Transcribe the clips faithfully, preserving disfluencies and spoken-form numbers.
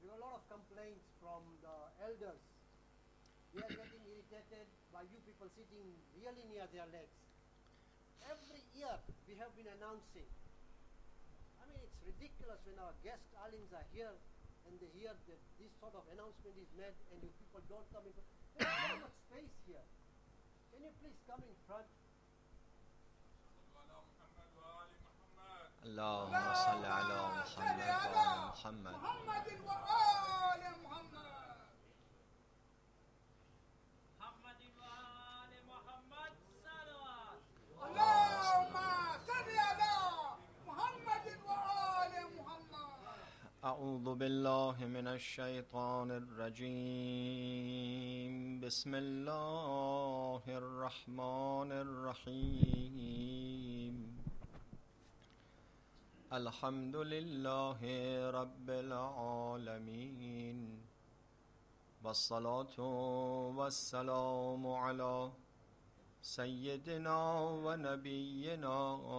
We have a lot of complaints from the elders. We are getting irritated by you people sitting really near their legs. Every year we have been announcing. I mean, it's ridiculous when our guest alims are here and they hear that this sort of announcement is made and you people don't come in. There's so much space here. Can you please come in front? اللهم صل على محمد وعلى محمد محمد وآل محمد محمد وآل محمد صلوات اللهم صل على محمد وآل محمد. أعوذ بالله من الشيطان الرجيم. بسم الله الرحمن الرحيم. الحمد لله رب العالمين، والصلاة والسلام على سيدنا ونبينا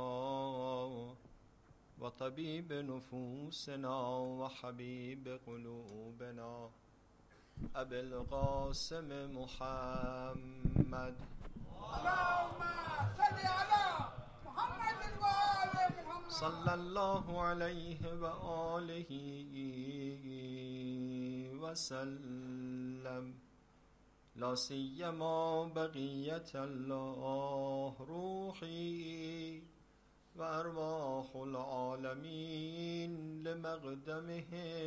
وطبيب نفوسنا وحبيب قلوبنا أبي القاسم محمد. اللهم صل على محمد وآل محمد صلى الله عليه وآله وسلم. لا سيما بقية الله روحي وأرواح العالمين لمقدمه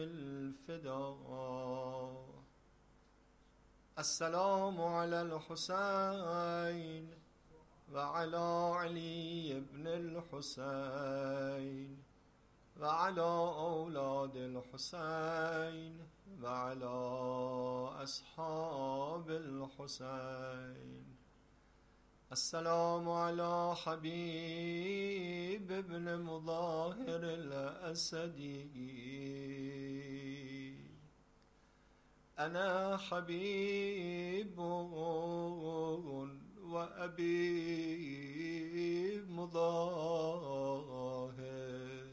الفداء. السلام على الحسين وعلى علي بن الحسين وعلى أولاد الحسين وعلى أصحاب الحسين. السلام على حبيب بن مظاهر الأسدي. أنا حبيب وأبي مظاهر.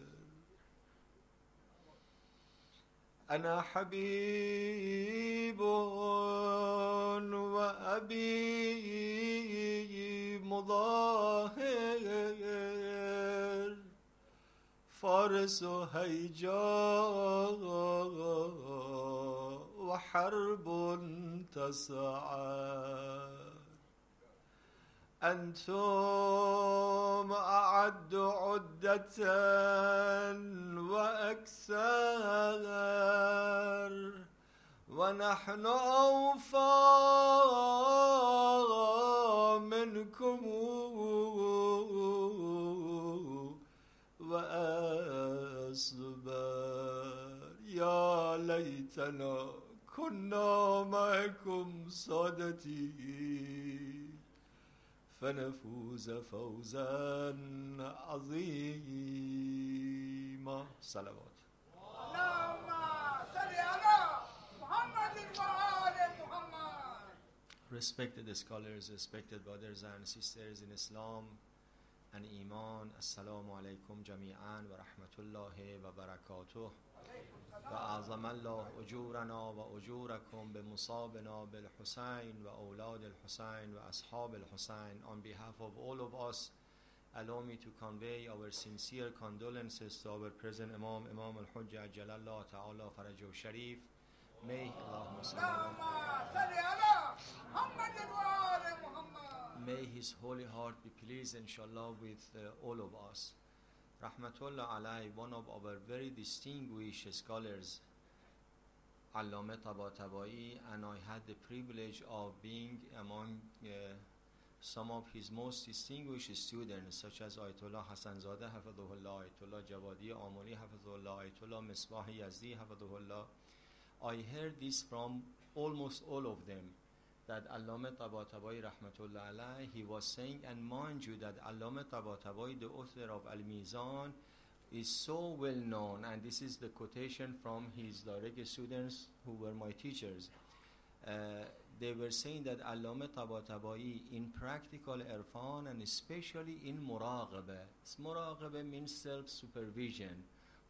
أنا حبيب وأبي مظاهر. فارس هيجاء وحرب تسعى. أنتم أعد عدة وأكثر ونحن أوفى منكم وأصبر. يا ليتنا كنا معكم سادتي فنفوز فوزا عظيما. صلوات. اللهم صل على محمد وآل محمد. Respected scholars, respected brothers and sisters in Islam and Iman, Assalamu alaikum jami'an wa rahmatullahi wa barakatuh. وأعظم الله أجورنا وأجوركم بمصابنا بالحسين وأولاد الحسين وأصحاب الحسين. On behalf of all of us, allow me to convey our sincere condolences to our present Imam, Imam al-Hujjah Jalallah Ta'ala Farajuh Sharif. May Allahumma salli May His holy heart be pleased inshallah with uh, all of us. Rahmatullah alayhi, one of our very distinguished scholars, Allama Tabatabai, and I had the privilege of being among uh, some of his most distinguished students, such as Ayatollah Hasanzadeh Hafidhullah, Ayatollah Jawadi Amuli Hafidhullah, Ayatollah Misbah Yazdi Hafidhullah. I heard this from almost all of them, that Allama Tabatabai Rahmatullah alayhi, he was saying, and mind you that Allama Tabatabai, the author of Al-Mizan, is so well known, and this is the quotation from his direct students who were my teachers. Uh, they were saying that Allama Tabatabai in practical irfan and especially in muraqabah. Muraqabah means self-supervision.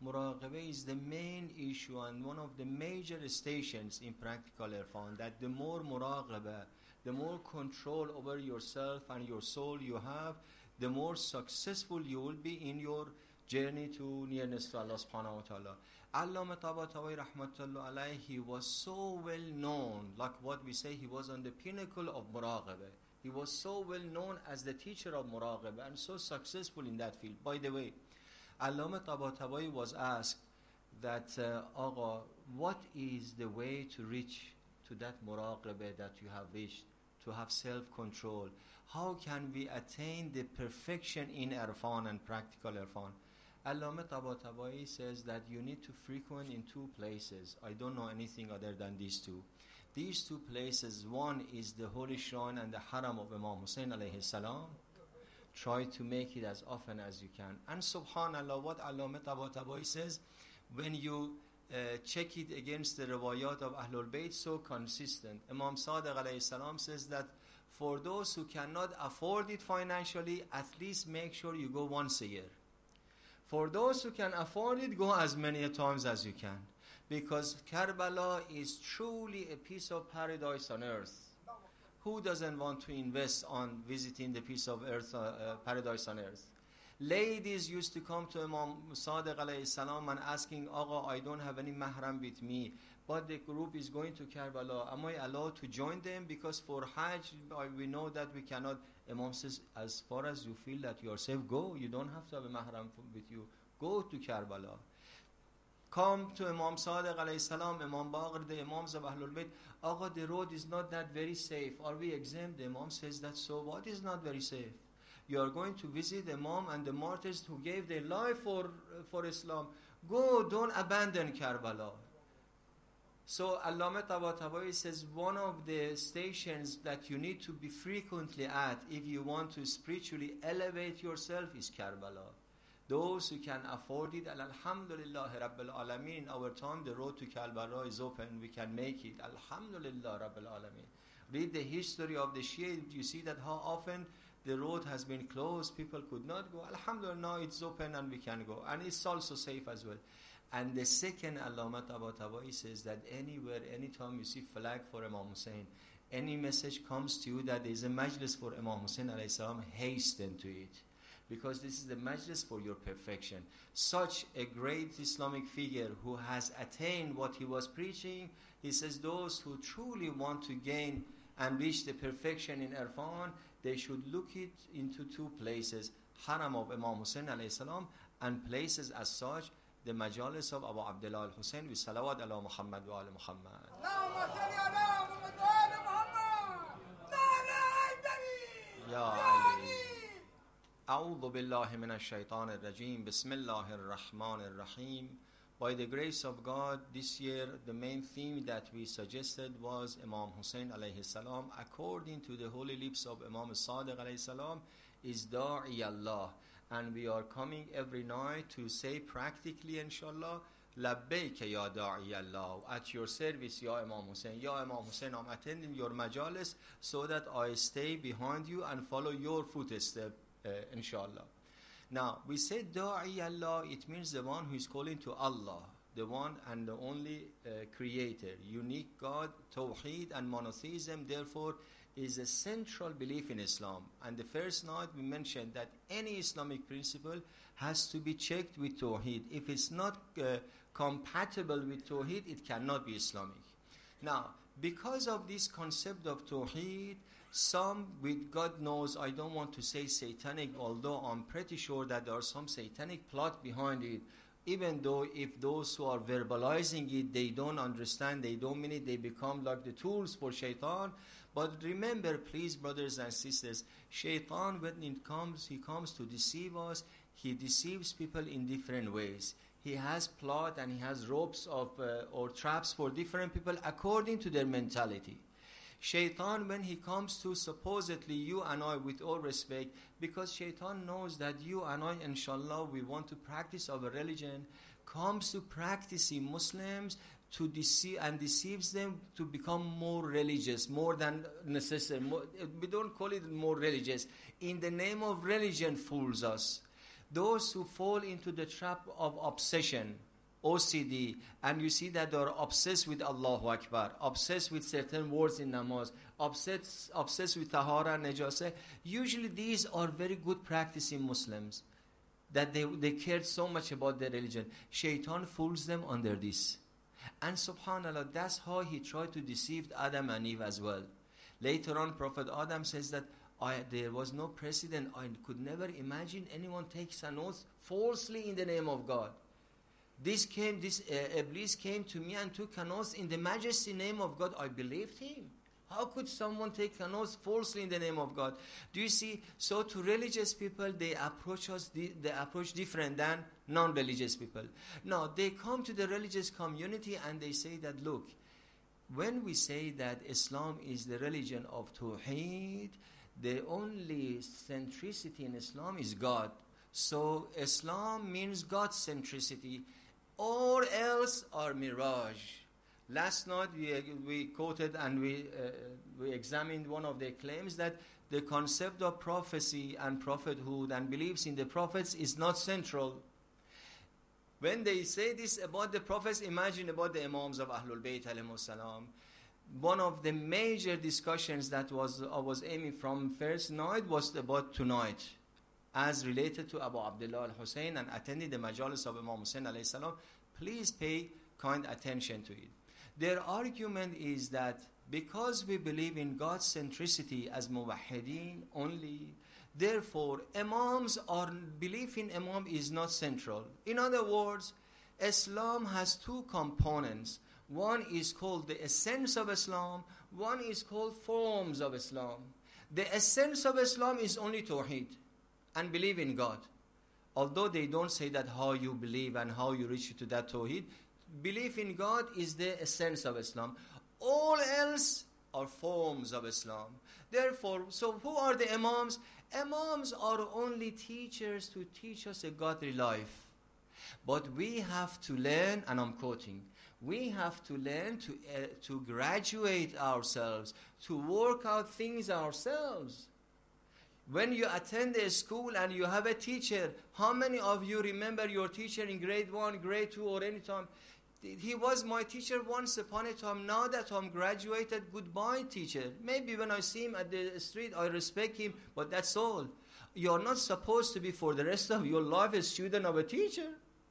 Muraqabah is the main issue and one of the major stations in practical irfan, that the more muraqabah, the more control over yourself and your soul you have, the more successful you will be in your journey to nearness to Allah subhanahu wa ta'ala. Allama Tabatabai rahmatullah alayhi, he was so well known, like what we say, he was on the pinnacle of muraqabah. He was so well known as the teacher of muraqabah and so successful in that field. By the way, Allama Tabatabai was asked that, uh, Agha, what is the way to reach to that muraqabah that you have reached, to have self-control? How can we attain the perfection in irfan and practical irfan? Allama Tabatabai says that you need to frequent in two places. I don't know anything other than these two. These two places, one is the holy shrine and the haram of Imam Hussein alayhi salam. Try to make it as often as you can. And subhanallah, what Allama Tabatabai says, when you uh, check it against the riwayat of Ahlul Bayt, so consistent. Imam Sadiq alayhi salam says that for those who cannot afford it financially, at least make sure you go once a year. For those who can afford it, go as many times as you can. Because Karbala is truly a piece of paradise on earth. Who doesn't want to invest on visiting the piece of earth, uh, uh, paradise on earth? Ladies used to come to Imam Sadiq alayhi salam and asking, Agha, I don't have any mahram with me, but the group is going to Karbala. Am I allowed to join them? Because for Hajj, we know that we cannot. Imam says, as far as you feel that you are safe, go. You don't have to have a mahram with you. Go to Karbala. Come to Imam Sadiq alayhi salam, Imam Baqir, the Imams of Ahlul Bayt. Agha, the road is not that very safe. Are we exempt? The Imam says that, so what is not very safe? You are going to visit the Imam and the martyrs who gave their life for, for Islam. Go, don't abandon Karbala. So Allama Tabatabai says one of the stations that you need to be frequently at if you want to spiritually elevate yourself is Karbala. Those who can afford it, Alhamdulillah Rabbil Alameen, in our time the road to Karbala is open, we can make it. Alhamdulillah Rabbil Alameen. Read the history of the Shia, you see that how often the road has been closed, people could not go. Alhamdulillah, now it's open and we can go. And it's also safe as well. And the second, Allama Tabatabai says that anywhere, anytime you see flag for Imam Hussein, any message comes to you that there is a majlis for Imam Hussein alayhi salam, hasten to it. Because this is the majlis for your perfection. Such a great Islamic figure who has attained what he was preaching, he says those who truly want to gain and reach the perfection in irfan, they should look it into two places, Haram of Imam Hussein alayhi salam, and places as such, the majalis of Abu Abdullah al-Hussein with salawat ala Muhammad wa ala Muhammad. اللهم صل على محمد وآل محمد. Ya Ali. A'udhu billahi minash shaitanir rajim. Bismillahir rahmanir rahim. By the grace of God, this year the main theme that we suggested was Imam Hussein alayhi salam. According to the holy lips of Imam Sadiq alayhi salam, is Da'i Allah. And we are coming every night to say practically, inshallah, Labbaik ya Da'i Allah. At your service, Ya Imam Hussein. Ya Imam Hussein, I'm attending your majalis so that I stay behind you and follow your footsteps, uh, inshallah. Now, we say Da'i Allah, it means the one who is calling to Allah, the one and the only uh, creator, unique God, Tawheed and monotheism, therefore, is a central belief in Islam. And the first night we mentioned that any Islamic principle has to be checked with Tawheed. If it's not uh, compatible with Tawheed, it cannot be Islamic. Now, because of this concept of Tawheed, some, with God knows, I don't want to say satanic, although I'm pretty sure that there are some satanic plot behind it, even though if those who are verbalizing it, they don't understand, they don't mean it, they become like the tools for shaitan. But remember, please, brothers and sisters, shaitan, when it comes, he comes to deceive us. He deceives people in different ways. He has plot and he has ropes of uh, or traps for different people according to their mentality. Shaitan, when he comes to supposedly you and I, with all respect, because shaitan knows that you and I, inshallah, we want to practice our religion, comes to practicing Muslims to deceive and deceives them to become more religious, more than necessary. More, we don't call it more religious. In the name of religion, fools us. those who fall into the trap of obsession, O C D, and you see that they're obsessed with Allahu Akbar, obsessed with certain words in namaz, obsessed, obsessed with tahara and najasa, usually these are very good practicing Muslims, that they, they cared so much about their religion. Shaitan fools them under this. And subhanAllah, that's how he tried to deceive Adam and Eve as well. Later on, Prophet Adam says that I, there was no precedent. I could never imagine anyone takes an oath falsely in the name of God. This came, this uh, Iblis came to me and took an oath in the majesty name of God. I believed him. How could someone take an oath falsely in the name of God? Do you see? So to religious people, they approach us, they approach different than non-religious people. Now, they come to the religious community and they say that, look, when we say that Islam is the religion of Tawheed, the only centricity in Islam is God. So Islam means God centricity. All else are mirage. Last night we, we quoted and we, uh, we examined one of their claims that the concept of prophecy and prophethood and beliefs in the prophets is not central. When they say this about the prophets, imagine about the Imams of Ahlul Bayt alayhimus salam. One of the major discussions that was I was aiming from first night was about tonight, as related to Abu Abdullah al-Hussein and attending the majalis of Imam Hussein alayhi salam. Please pay kind attention to it. Their argument is that because we believe in God's centricity as muwahhideen only, therefore Imams or belief in Imam is not central. In other words, Islam has two components. One is called the essence of Islam, one is called forms of Islam. The essence of Islam is only Tawheed and believe in God. Although they don't say that how you believe and how you reach to that Tawheed, belief in God is the essence of Islam. All else are forms of Islam. Therefore, so who are the Imams? Imams are only teachers to teach us a godly life. But we have to learn, and I'm quoting, we have to learn to, uh, to graduate ourselves, to work out things ourselves. When you attend a school and you have a teacher, how many of you remember your teacher in grade one, grade two, or any time? He was my teacher once upon a time. Now that I'm graduated, goodbye teacher. Maybe when I see him at the street, I respect him, but that's all. You're not supposed to be for the rest of your life a student of a teacher.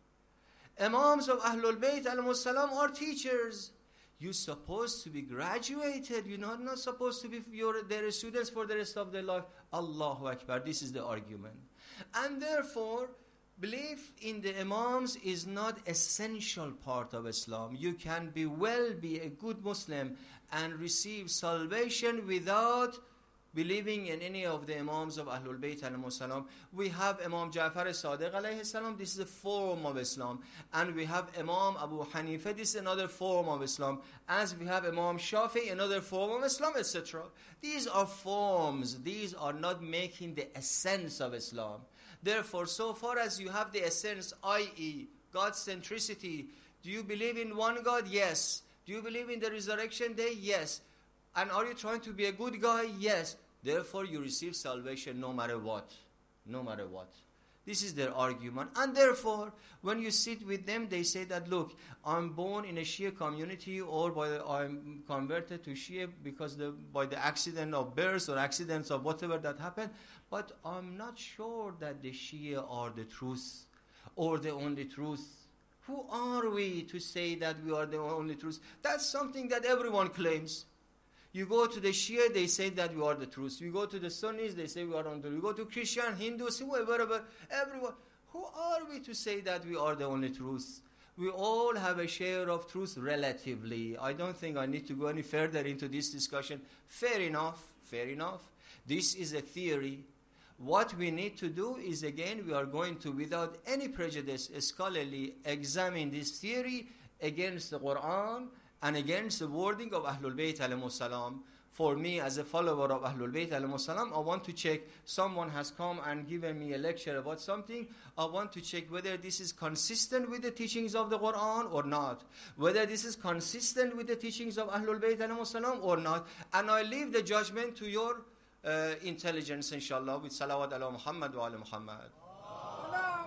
Imams of Ahlul Bayt alayhimus salam are teachers. You're supposed to be graduated. You're not, not supposed to be your, their students for the rest of their life. Allahu Akbar. This is the argument. And therefore, belief in the Imams is not essential part of Islam. You can be well, be a good Muslim and receive salvation without believing in any of the Imams of Ahlul Bayt alayhimus salam. We have Imam Ja'far Sadiq alayhi salam. This is a form of Islam. And we have Imam Abu Hanifa. This is another form of Islam. As we have Imam Shafi, another form of Islam, et cetera. These are forms. These are not making the essence of Islam. Therefore, so far as you have the essence, that is, God's centricity, do you believe in one God? Yes. Do you believe in the resurrection day? Yes. And are you trying to be a good guy? Yes. Therefore, you receive salvation no matter what. No matter what. This is their argument. And therefore, when you sit with them, they say that, look, I'm born in a Shia community, or by the, I'm converted to Shia because the, by the accident of birth or accidents of whatever that happened. But I'm not sure that the Shia are the truth or the only truth. Who are we to say that we are the only truth? That's something that everyone claims. You go to the Shia, they say that we are the truth. You go to the Sunnis, they say we are on the truth. You go to Christian, Hindus, whoever, everyone. Who are we to say that we are the only truth? We all have a share of truth relatively. I don't think I need to go any further into this discussion. Fair enough, fair enough. This is a theory. What we need to do is, again, we are going to, without any prejudice, scholarly examine this theory against the Quran and against the wording of Ahlul Bayt alayhimus salam. For me, as a follower of Ahlul Bayt alayhimus salam, I want to check, someone has come and given me a lecture about something, I want to check whether this is consistent with the teachings of the Quran or not, whether this is consistent with the teachings of Ahlul Bayt alayhimus salam or not, and I leave the judgment to your uh, intelligence, inshallah, with salawat ala Muhammad wa ala Muhammad.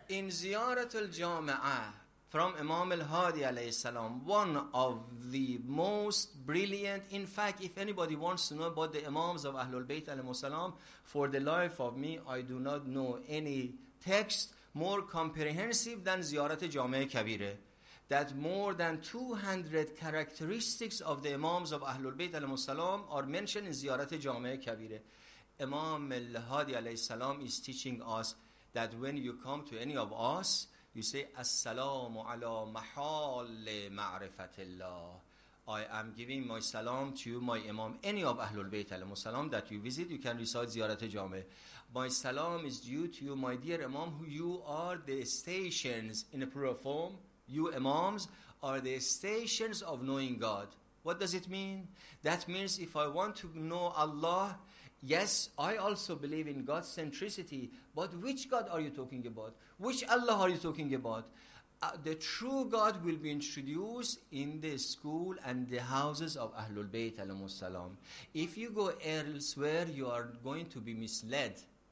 In Ziyarat al-Jami'ah from Imam al-Hadi alayhi salam, one of the most brilliant, in fact, if anybody wants to know about the Imams of Ahlul Bayt alayhi salam, for the life of me, I do not know any text more comprehensive than Ziyarat al-Jami'ah Kabirah. That more than two hundred characteristics of the Imams of Ahlul Bayt alayhi salam are mentioned in Ziyarat al-Jami'ah Kabirah. Imam al-Hadi alayhi salam is teaching us that when you come to any of us, you say, Assalamu ala mahal ma'rifatillah. I am giving my salam to you, my Imam. Any of Ahlul Bayt alayhi salam that you visit, you can recite Ziyarat al-Jami'ah. My salam is due to you, my dear Imam, who you are the stations in a plural form. You Imams are the stations of knowing God. What does it mean? That means if I want to know Allah, yes, I also believe in God's centricity, but which God are you talking about? Which Allah are you talking about? Uh, the true God will be introduced in the school and the houses of Ahlul Bayt alayhimus salam. If you go elsewhere, you are going to be misled.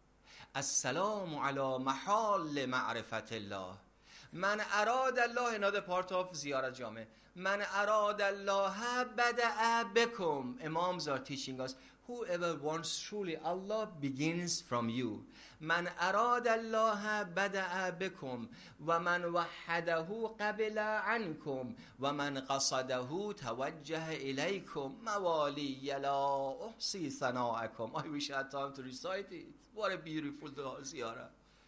As-salamu ala mahal ma'rifatillah. Man arad Allah, another part of Ziyarat Jami. Man arad Allah bada'a bikum. Imams are teaching us, whoever wants truly Allah begins from you. Man arad Allah bada'a bikum. Wa man wahadahu qabila ankum. Wa man qasadahu tawajjaha ilaykum. Mawali yala uhsi thana'akum. I wish I had time to recite it. What a beautiful ziyarah.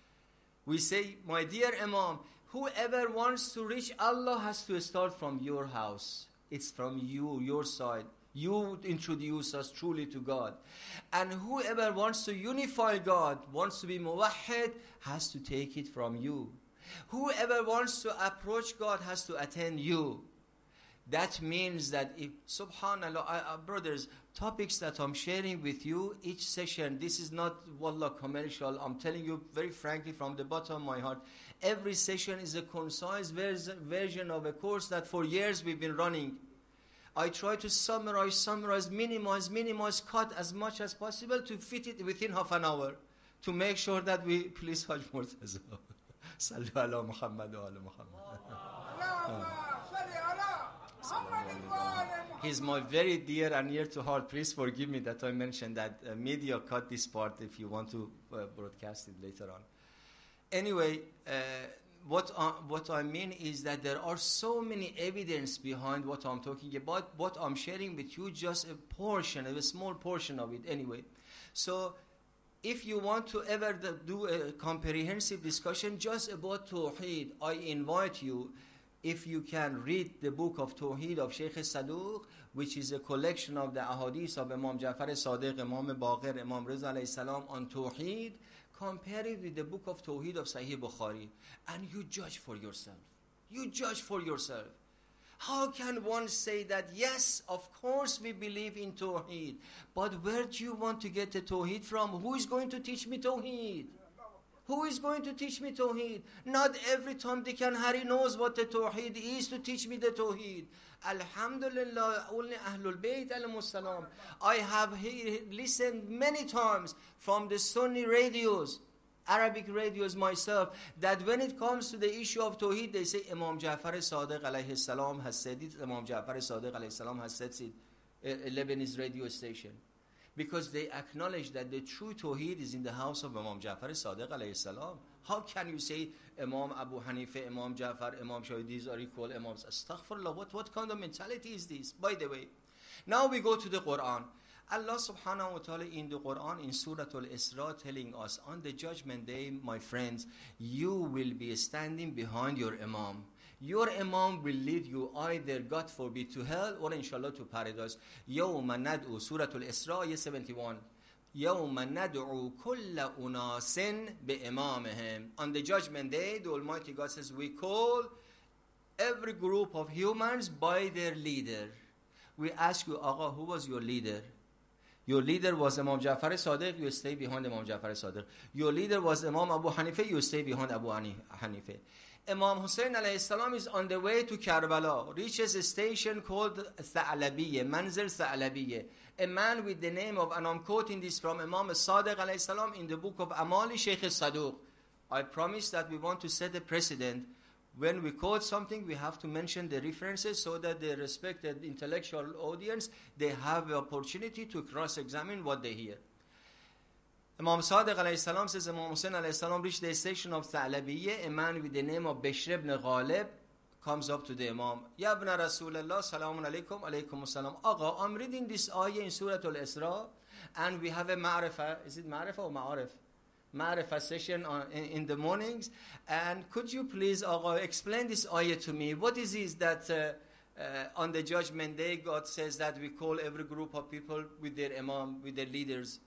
We say, my dear Imam, whoever wants to reach Allah has to start from your house. It's from you, your side. You introduce us truly to God. And whoever wants to unify God, wants to be muwahhid, has to take it from you. Whoever wants to approach God has to attend you. That means that if, subhanAllah, I, uh, brothers, topics that I'm sharing with you, each session, this is not, wallah, commercial. I'm telling you very frankly from the bottom of my heart, every session is a concise vers- version of a course that for years we've been running. I try to summarize, summarize, minimize, minimize, cut as much as possible to fit it within half an hour, to make sure that we, please, Hajj Murtaza. Sallu ala Muhammad wa ala Muhammad. He's my very dear and near to heart. Please forgive me that I mentioned that. Uh, media cut this part if you want to uh, broadcast it later on. Anyway, uh, what, uh, what I mean is that there are so many evidence behind what I'm talking about. What I'm sharing with you, just a portion, a small portion of it anyway. So if you want to ever do a comprehensive discussion just about Tawheed, I invite you, if you can read the book of Tawheed of Sheikh Saduq, which is a collection of the ahadith of Imam Ja'far Sadiq, Imam Baqir, Imam Riza alayhi salam on Tawheed, compare it with the book of Tawheed of Sahih Bukhari, and you judge for yourself. You judge for yourself. How can one say that, yes, of course we believe in Tawheed, but where do you want to get the Tawheed from? Who is going to teach me Tawheed? Who is going to teach me Tawheed? Not every Tom, Dick and Harry knows what the Tawheed is to teach me the Tawheed. Alhamdulillah, only Ahlul Bayt alayhimus salam. I have he- listened many times from the Sunni radios, Arabic radios myself, that when it comes to the issue of Tawheed, they say Imam Ja'far Sadiq alayhi salam has said it, Imam Ja'far Sadiq alayhi salam has said it, a Lebanese radio station. Because they acknowledge that the true Tawheed is in the house of Imam Ja'far Sadiq alayhi salam. How can you say Imam Abu Hanifa, Imam Ja'far, Imam Shafi'i, these are equal Imams? Astaghfirullah, what, what kind of mentality is this? By the way, now we go to the Quran. Allah subhanahu wa ta'ala in the Quran, in Surah Al-Isra, telling us, on the judgment day, my friends, you will be standing behind your Imam. Your Imam will lead you either, God forbid, to hell or inshallah to paradise. يَوْمَ نَدْعُ Surah Al-Isra, seventy-one. يَوْمَ نَدْعُ كُلَّ أُنَاسٍ بِإِمَامِهِمْ. On the judgment day, the Almighty God says, we call every group of humans by their leader. We ask you, Agha, who was your leader? Your leader was Imam Ja'far Sadiq, you stay behind Imam Ja'far Sadiq. Your leader was Imam Abu Hanifa, you stay behind Abu Hanifa. Imam Hussein alayhi salam is on the way to Karbala, reaches a station called Tha'labiyya, Manzil Tha'labiyya. A man with the name of, and I'm quoting this from Imam Sadiq alayhi salam in the book of Amali Sheikh Saduq. I promise that we want to set a precedent. When we quote something, we have to mention the references so that the respected intellectual audience, they have the opportunity to cross-examine what they hear. Imam Sadiq alayhi salam says, Imam Hussein alayhi salam reached the station of Tha'labiyya. A man with the name of Bishr ibn Ghalib comes up to the Imam. Ya ibn Rasulullah, salamun alaykum, alaykum as-salam. Agha, I'm reading this ayah in Surah Al-Isra, and we have a ma'rifah. Is it ma'rifah or ma'arif? Ma'rifah session on, in, in the mornings. And could you please, Agha, explain this ayah to me? What is it that uh, uh, on the judgment day, God says that we call every group of people with their Imam, with their leaders?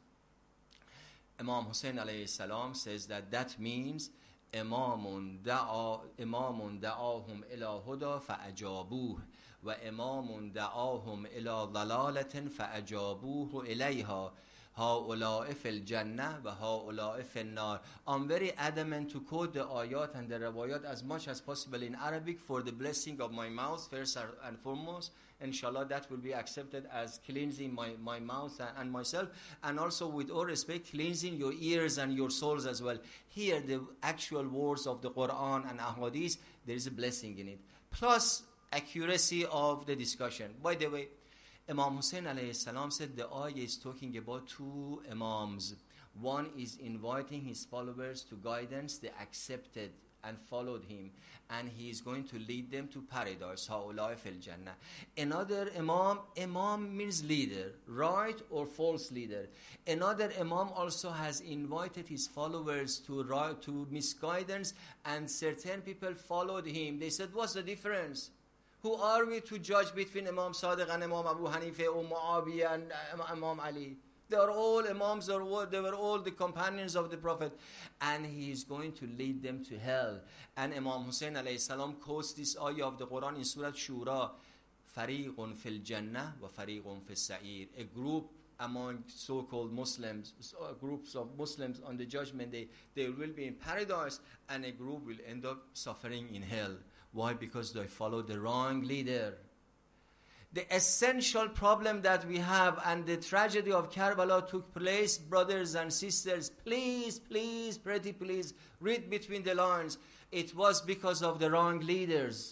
Imam Hussein alayhi salam says that that means Imamun da'a Imamun da'ahum ila huda fa'ajabuh wa Imamun da'ahum ila dalalatin fa'ajabuhu ilayha ha'ula'i fil jannah wa ha'ula'i fil nar. I'm very adamant to quote the ayat and the rawayat as much as possible in Arabic for the blessing of my mouth first and foremost. Inshallah, that will be accepted as cleansing my, my mouth and, and myself, and also with all respect, cleansing your ears and your souls as well. Here, the actual words of the Quran and Ahadith, there is a blessing in it. Plus, accuracy of the discussion. By the way, Imam Hussein alayhi salam said the ayah is talking about two Imams. One is inviting his followers to guidance, they accepted and followed him, and he is going to lead them to paradise. Ha'ulai fil Jannah. Another Imam, Imam means leader, right or false leader. Another Imam also has invited his followers to right, to misguidance, and certain people followed him. They said, what's the difference? Who are we to judge between Imam Sadiq and Imam Abu Hanifa or Muawiyah and Imam Ali? They are all Imams, they were all the companions of the Prophet. And he is going to lead them to hell. And Imam Hussein alayhi salam quotes this ayah of the Quran in Surah Shura. Fariqun fil Jannah wa fariqun fil Sa'ir. A group among so-called Muslims, groups of Muslims on the judgment day, they will be in paradise, and a group will end up suffering in hell. Why? Because they follow the wrong leader. The essential problem that we have, and the tragedy of Karbala took place, brothers and sisters, please, please, pretty please, read between the lines. It was because of the wrong leaders.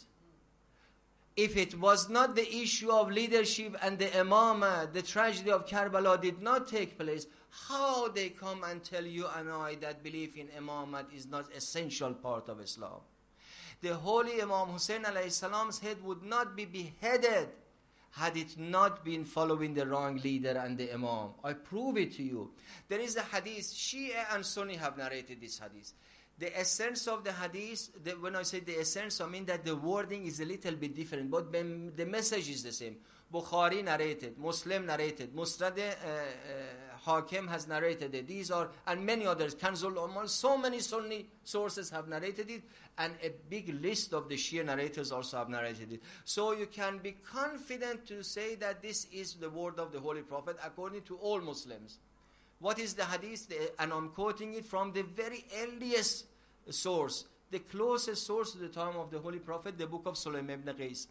If it was not the issue of leadership and the imamah, the tragedy of Karbala did not take place, how they come and tell you and I that belief in imamat is not essential part of Islam? The holy Imam Hussein alayhi salam's head would not be beheaded had it not been following the wrong leader and the Imam. I prove it to you. There is a hadith, Shia and Sunni have narrated this hadith. The essence of the hadith, the, when I say the essence, I mean that the wording is a little bit different, but the message is the same. Bukhari narrated, Muslim narrated, Musnad uh, uh, Hakim has narrated it. These are, and many others, Kanzul Umar, so many Sunni sources have narrated it, and a big list of the Shia narrators also have narrated it. So you can be confident to say that this is the word of the Holy Prophet according to all Muslims. What is the hadith? And I'm quoting it from the very earliest source, the closest source to the time of the Holy Prophet, the book of Sulaym ibn Qais.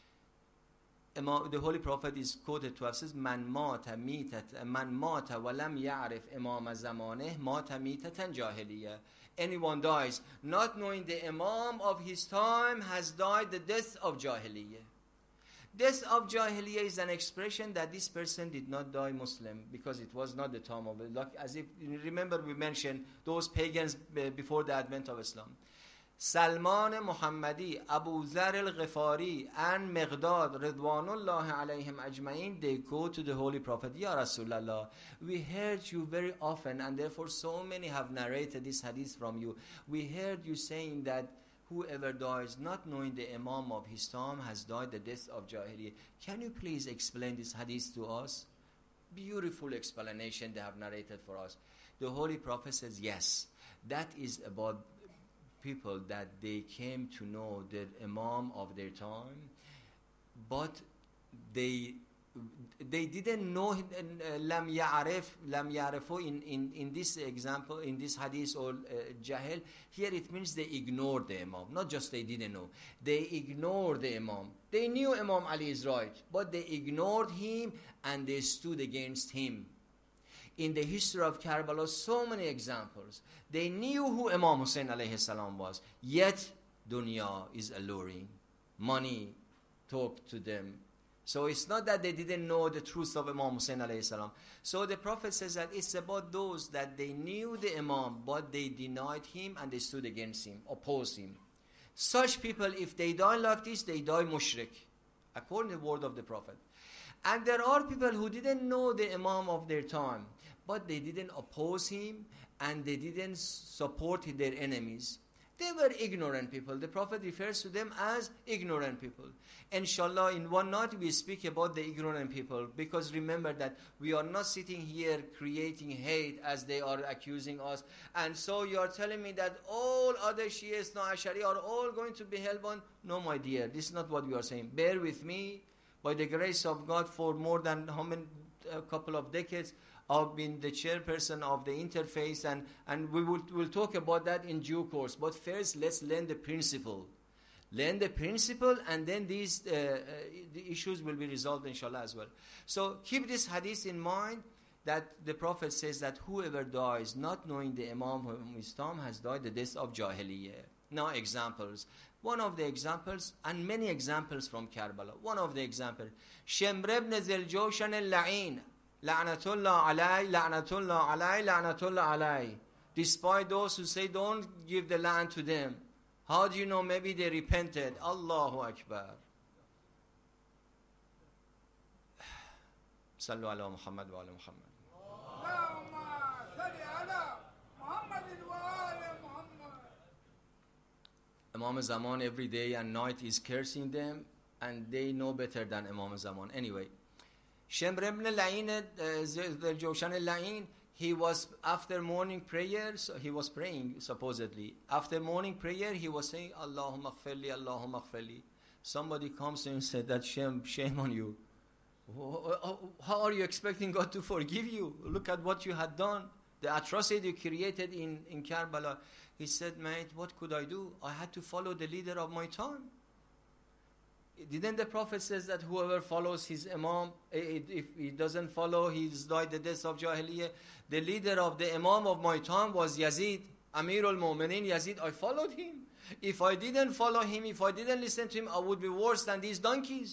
The Holy Prophet is quoted to have says, "Man mata mitat, man mata wa lam ya'rif imam zamaneh, mata mitatan jahiliyah." Anyone dies not knowing the Imam of his time has died the death of Jahiliyyah. Death of Jahiliyyah is an expression that this person did not die Muslim because it was not the time of it. Like, as if, remember we mentioned those pagans before the advent of Islam. Salman Muhammadi, Abu Zar al-Ghifari, and Miqdad, Ridwanullah alayhim ajma'in, they go to the Holy Prophet. Ya Rasulallah, we heard you very often, and therefore so many have narrated this hadith from you. We heard you saying that whoever dies not knowing the Imam of his time has died the death of Jahiliyyah. Can you please explain this hadith to us? Beautiful explanation they have narrated for us. The Holy Prophet says, yes, that is about people that they came to know the Imam of their time, but they they didn't know him. Lam ya'rif, lam ya'rifu in, in, in this example, in this hadith or uh, jahil, here it means they ignored the Imam. Not just they didn't know, they ignored the Imam. They knew Imam Ali is right, but they ignored him and they stood against him. In the history of Karbala, so many examples. They knew who Imam Hussein alayhi salam was, yet dunya is alluring. Money talked to them. So it's not that they didn't know the truth of Imam Hussein alayhi salam. So the Prophet says that it's about those that they knew the Imam, but they denied him and they stood against him, opposed him. Such people, if they die like this, they die mushrik, according to the word of the Prophet. And there are people who didn't know the Imam of their time, but they didn't oppose him and they didn't support their enemies. They were ignorant people. The Prophet refers to them as ignorant people. Inshallah, in one night we speak about the ignorant people, because remember that we are not sitting here creating hate as they are accusing us. And so you are telling me that all other Shias, no Ashari, are all going to be hellbound? No, my dear, this is not what we are saying. Bear with me. By the grace of God, for more than how many, a couple of decades, I've been the chairperson of the interface, and, and we will we'll talk about that in due course. But first, let's learn the principle. Learn the principle, and then these uh, uh, the issues will be resolved, inshallah, as well. So keep this hadith in mind, that the Prophet says that whoever dies not knowing the Imam of Islam has died the death of Jahiliyyah. Now examples. One of the examples, and many examples from Karbala. One of the examples, Shimr ibn Ziljoshan al-La'in, La'natullah alay, La'natullah alay, La'natullah alay. Despite those who say don't give the land to them. How do you know? Maybe they repented. Allahu Akbar. Sallu ala Muhammad wa ala Muhammad. Imam Zaman every day and night is cursing them, and they know better than Imam Zaman. Anyway, Shimr ibn al-La'in, the Joshan al-La'in, he was, after morning prayer, so he was praying supposedly. After morning prayer, he was saying, Allahumma aghfirli, Allahumma aghfirli. Somebody comes to him and said that shame, shame on you. How are you expecting God to forgive you? Look at what you had done. The atrocity you created in, in Karbala. He said, mate, what could I do? I had to follow the leader of my time. Didn't the Prophet says that whoever follows his Imam, if he doesn't follow, he's died the death of Jahiliyyah. The leader of the Imam of my time was Yazid, Amir al-Mu'minin Yazid. I followed him. If I didn't follow him, if I didn't listen to him, I would be worse than these donkeys.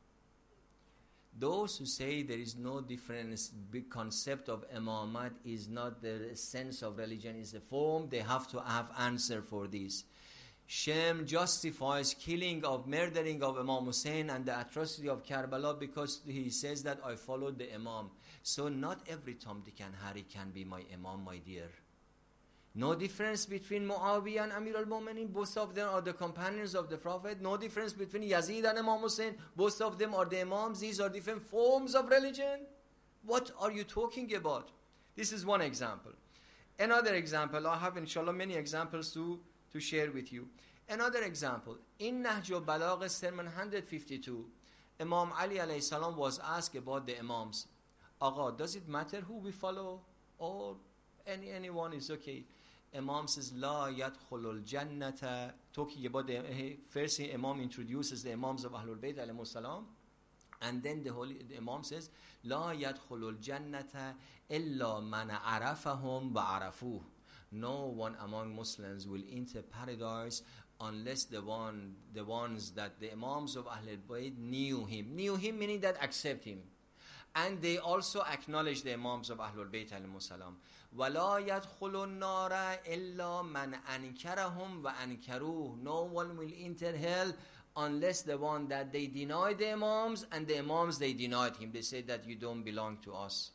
Those who say there is no difference, big concept of imamat is not the sense of religion, is a form, they have to have answer for this. Shem justifies killing of, murdering of Imam Hussein and the atrocity of Karbala because he says that I followed the Imam. So not every Tom, Dick and Harry can be my Imam, my dear. No difference between Muawiyah and Amir al-Mu'minin. Both of them are the companions of the Prophet. No difference between Yazid and Imam Hussein. Both of them are the Imams. These are different forms of religion. What are you talking about? This is one example. Another example, I have inshallah many examples to, to share with you. Another example, in Nahj al-Balagh, sermon one fifty-two, Imam Ali alayhi salam was asked about the Imams. Agha, does it matter who we follow? Or any anyone is okay? Imam says, La yadkhulul jannata. Talking about the first Imam introduces the Imams of Ahlul Bayt alayhi salam, and then the holy the Imam says, La yadkhulul jannata illa man arafahum wa arafuh. No one among Muslims will enter paradise unless the one the ones that the Imams of Ahlul Bayt knew him. Knew him meaning that accept him. And they also acknowledge the Imams of Ahlul Bayt alayhi salam. وَلَا يَدْخُلُ النَّارَ إِلَّا مَنْ أَنْكَرَهُمْ وَأَنْكَرُوهُ. No one will enter hell unless the one that they denied the Imams, and the Imams they denied him. They said that you don't belong to us.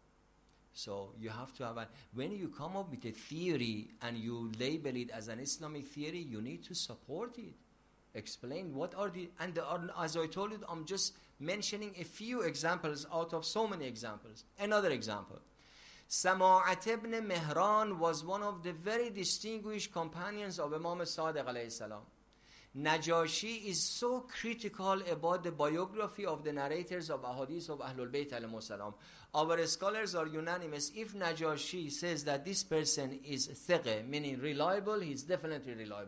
So you have to have a, when you come up with a theory and you label it as an Islamic theory, you need to support it. Explain what are the, and the, as I told you, I'm just mentioning a few examples out of so many examples. Another example. Sama'at ibn Mihran was one of the very distinguished companions of Imam Sadiq alayhi salam. Najashi is so critical about the biography of the narrators of ahadith of Ahlul Bayt alayhi salam. Our scholars are unanimous. If Najashi says that this person is thiqh, meaning reliable, he is definitely reliable.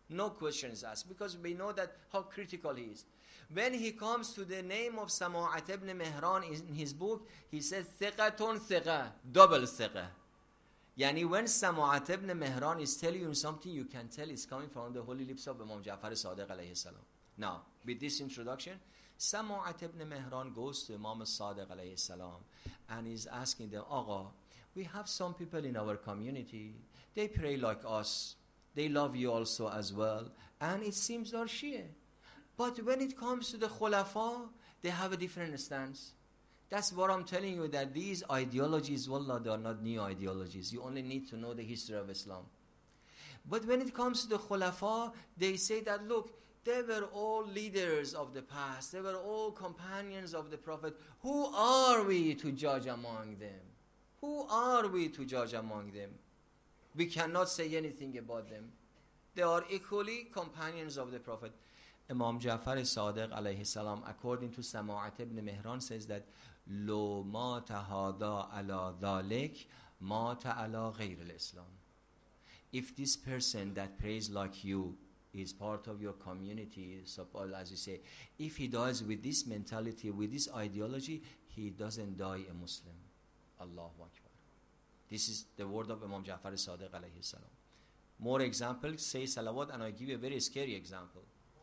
No questions asked, because we know that how critical he is. When he comes to the name of Sama'at ibn Mihran in his book, he says, Thiqatun thiqa, double thiqa. Yani when Sama'at ibn Mihran is telling you something, you can tell it's coming from the holy lips of Imam Ja'far Sadiq alayhi salam. Now, with this introduction, Sama'at ibn Mihran goes to Imam Sadiq alayhi salam and is asking them, Agha, we have some people in our community, they pray like us, they love you also as well, and it seems they're Shia. But when it comes to the Khulafa, they have a different stance. That's what I'm telling you, that these ideologies, wallah, they are not new ideologies. You only need to know the history of Islam. But when it comes to the Khulafa, they say that, look, they were all leaders of the past. They were all companions of the Prophet. Who are we to judge among them? Who are we to judge among them? We cannot say anything about them. They are equally companions of the Prophet. Imam Ja'far Sadiq alayhi salam, according to Sama'at ibn Mihran, says that Lo mata hada ala dhalik mata ala ghayr al-Islam. If this person that prays like you is part of your community, suppose, as you say, if he dies with this mentality, with this ideology, he doesn't die a Muslim. Allahu Akbar. This is the word of Imam Ja'far Sadiq alayhi salam. More examples, say salawat, and I give you a very scary example.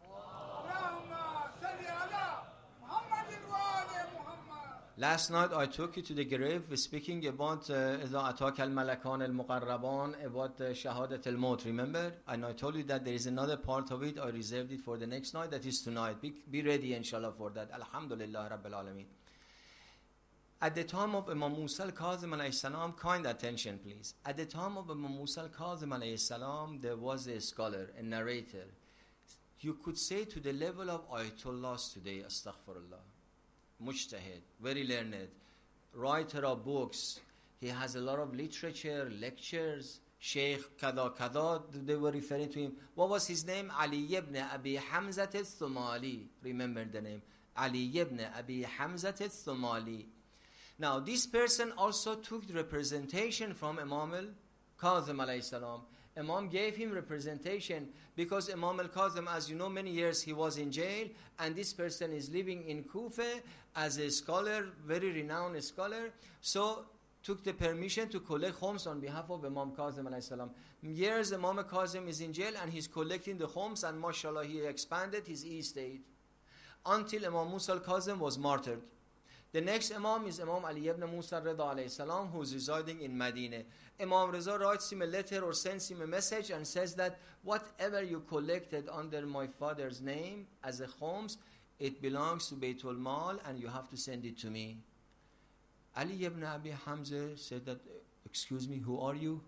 Last night I took you to the grave speaking about إِذَا أَتَاكَ الْمَلَكَانِ الْمُقَرَّبَانِ about Shahadat al-Maut, remember? And I told you that there is another part of it, I reserved it for the next night, that is tonight. Be, be ready inshallah for that. Alhamdulillah Rabbil Alameen. At the time of Imam Musa al-Kazim alayhi salam, kind attention please. At the time of Imam Musa al-Kazim alayhi salam, there was a scholar, a narrator. You could say to the level of Ayatollahs today, astaghfirullah. Mujtahid, very learned, writer of books. He has a lot of literature, lectures. Sheikh Kada Kada, they were referring to him. What was his name? Ali ibn Abi Hamzat al-Thumali. Remember the name. Ali ibn Abi Hamzat al-Thumali. Now, this person also took the representation from Imam al-Kazim alayhi salam. Imam gave him representation because Imam al-Kazim, as you know, many years he was in jail, and this person is living in Kufa as a scholar, very renowned scholar, so took the permission to collect khums on behalf of Imam Kazim alayhi salam. Years Imam Kazim is in jail and he's collecting the khums, and mashallah he expanded his estate until Imam Musa al-Kazim was martyred. The next Imam is Imam Ali ibn Musa Rida alayhi salam, who is residing in Medina. Imam Reza writes him a letter or sends him a message and says that whatever you collected under my father's name as a khums, it belongs to Baytul Mal and you have to send it to me. Ali ibn Abi Hamza said that, excuse me, who are you?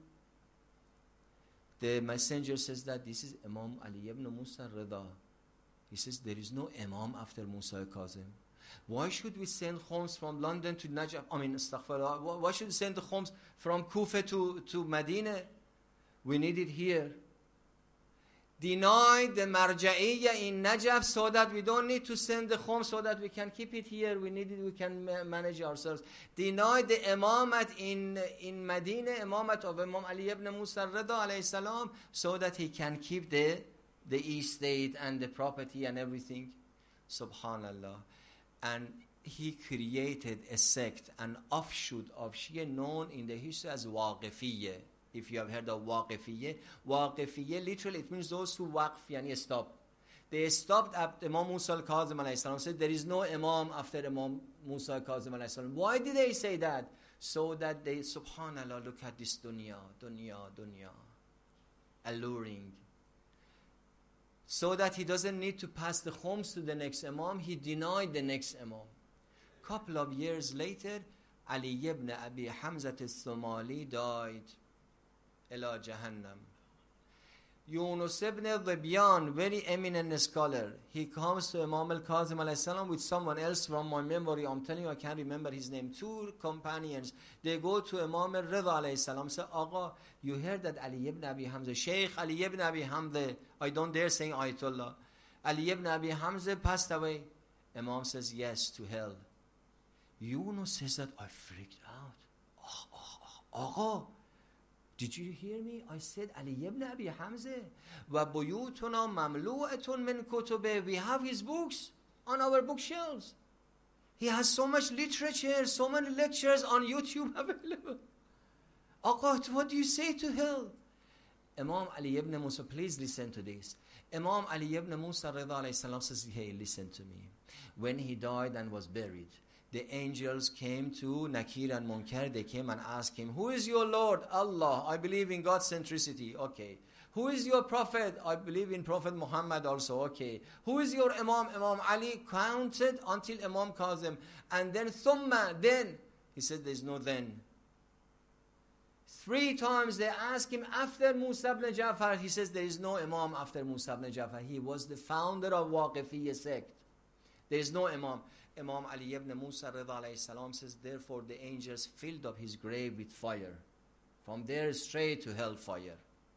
The messenger says that this is Imam Ali ibn Musa Rida. He says there is no Imam after Musa al-Kazim. Why should we send khums from London to Najaf? I mean, astaghfirullah. Why should we send the khums from Kufa to, to Medina? We need it here. Deny the marja'iyya in Najaf so that we don't need to send the khums, so that we can keep it here. We need it, we can ma- manage ourselves. Deny the imamat in, in Medina, imamat of Imam Ali ibn Musa Rida alayhi salam, so that he can keep the, the estate and the property and everything. Subhanallah. And he created a sect, an offshoot of Shia known in the history as Waqifiyya. If you have heard of Waqifiyya, Waqifiyya literally it means those who waqf, yani stop. They stopped at Imam Musa al-Kazim alayhi salam, said there is no Imam after Imam Musa al-Kazim alayhi salam. Why did they say that? So that they, subhanallah, look at this dunya, dunya, dunya, alluring. So that he doesn't need to pass the khums to the next Imam, he denied the next Imam. Couple of years later, Ali ibn Abi Hamzat al-Thumali died. Ila Jahannam. Yunus ibn Dhibyan, very eminent scholar, he comes to Imam al-Kazim alayhi salam with someone else from my memory. I'm telling you, I can't remember his name. Two companions. They go to Imam al-Rida alayhi salam, say, Agha, you heard that Ali ibn Abi Hamza, Sheikh Ali ibn Abi Hamza, I don't dare say Ayatollah, Ali ibn Abi Hamza passed away. Imam says, yes, to hell. Yunus says that I freaked out. Oh, oh, oh, Agha, Did you hear me? I said Ali ibn Abi Hamza. Wa buyutuna mamlu'atun min kutube. We have his books on our bookshelves. He has so much literature, so many lectures on YouTube available. Aqa, what do you say to hell? Imam Ali ibn Musa, please listen to this. Imam Ali ibn Musa Rida alayhi salam says, hey, listen to me. When he died and was buried, the angels came to Nakir and Munkar. They came and asked him, who is your Lord? Allah. I believe in God's centricity. Okay. Who is your Prophet? I believe in Prophet Muhammad also. Okay. Who is your Imam? Imam Ali counted until Imam calls him. And then thumma, then. He said there is no then. Three times they asked him after Musa ibn Ja'far. He says there is no Imam after Musa ibn Ja'far. He was the founder of Waqifiyya sect. There is no Imam. Imam Ali ibn Musa Rida alayhi salam says, therefore the angels filled up his grave with fire. From there straight to hellfire.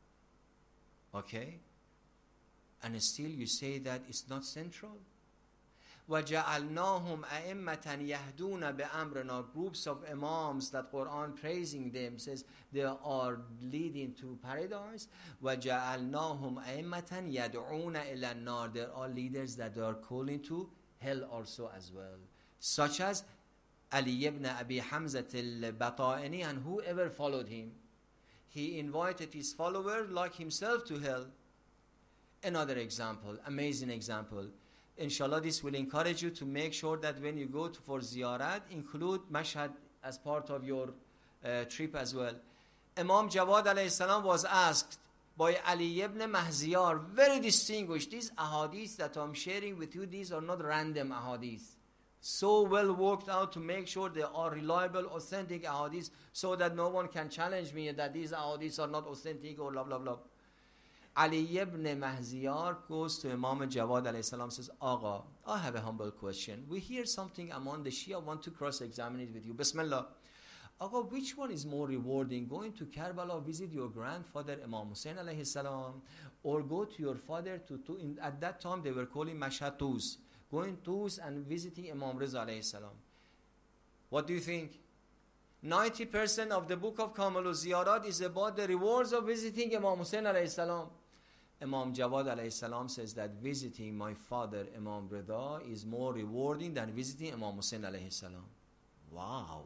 Okay? And still you say that it's not central? وَجَعَلْنَاهُمْ أَئِمَّةً يَهْدُونَ بِأَمْرِنَا. Groups of imams that Quran praising them says they are leading to paradise. وَجَعَلْنَاهُمْ أَئِمَّةً يَدْعُونَ إِلَى النَّارِ. There are leaders that are calling to hell also as well. Such as Ali ibn Abi Hamza al-Bata'ini and whoever followed him. He invited his followers like himself to hell. Another example, amazing example. Inshallah, this will encourage you to make sure that when you go to, for ziyarat, include Mashhad as part of your uh, trip as well. Imam Jawad alayhi salam was asked by Ali ibn Mahziyar, very distinguished. These ahadith that I'm sharing with you, these are not random ahadith. So well worked out to make sure they are reliable, authentic ahadith, so that no one can challenge me that these ahadiths are not authentic or blah, blah, blah. Ali ibn Mahziyar goes to Imam Jawad alayhi salam, says, Agha, I have a humble question. We hear something among the Shia, I want to cross-examine it with you. Bismillah. Agha, which one is more rewarding? Going to Karbala, visit your grandfather Imam Hussein alayhi salam, or go to your father to, to in, at that time they were calling Mashhad Tuz, going Tuz and visiting Imam Riza alayhi salam. What do you think? ninety percent of the book of Kamal al-Ziyarat is about the rewards of visiting Imam Hussein alayhi salam. Imam Jawad alayhi salam says that visiting my father Imam Rida is more rewarding than visiting Imam Hussein alayhi salam. Wow.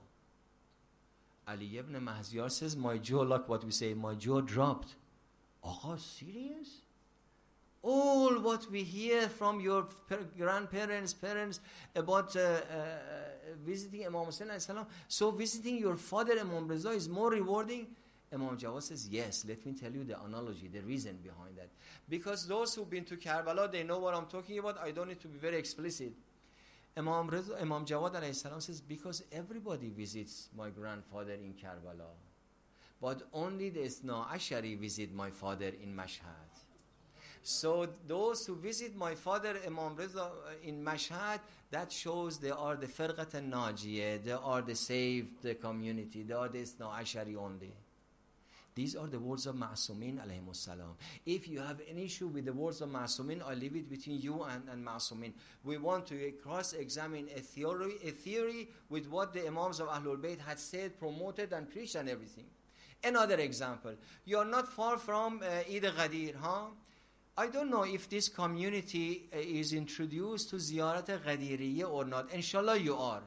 Ali ibn Mahziyar says, my jaw, like what we say, my jaw dropped. Oh, serious? All what we hear from your grandparents, parents about uh, uh, visiting Imam Hussein alayhi salam, so visiting your father Imam Rida is more rewarding? Imam Jawad says, yes, let me tell you the analogy, the reason behind that. Because those who've been to Karbala, they know what I'm talking about. I don't need to be very explicit. Imam, Reza, Imam Jawad alayhi salam says, because everybody visits my grandfather in Karbala, but only the Isna Ashari visit my father in Mashhad. So those who visit my father Imam Reza in Mashhad, that shows they are the Firqat al-Najiyah, they are the saved community, they are the Isna Ashari only. These are the words of Ma'asumin alayhimus salam. If you have an issue with the words of Ma'asumin, I leave it between you and, and Ma'asumin. We want to cross-examine a theory, a theory with what the Imams of Ahlul Bayt had said, promoted and preached and everything. Another example, you are not far from uh, Eid Ghadir, huh? I don't know if this community uh, is introduced to Ziyarat Ghadiriyya or not. Inshallah you are.